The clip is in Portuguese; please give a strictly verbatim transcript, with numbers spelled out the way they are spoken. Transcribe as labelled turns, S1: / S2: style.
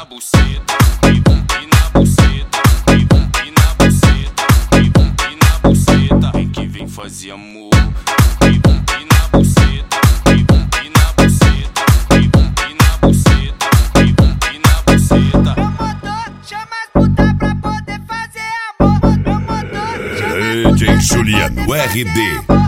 S1: buceta, e vão na buceta, e vão na buceta, e vão na buceta. Vem que vem fazer amor, e vão na buceta, e vão na buceta, e vão na buceta, e vão na buceta.
S2: Meu motor chama as puta pra poder fazer amor. Meu motor chama as puta
S3: D J Juliano R D.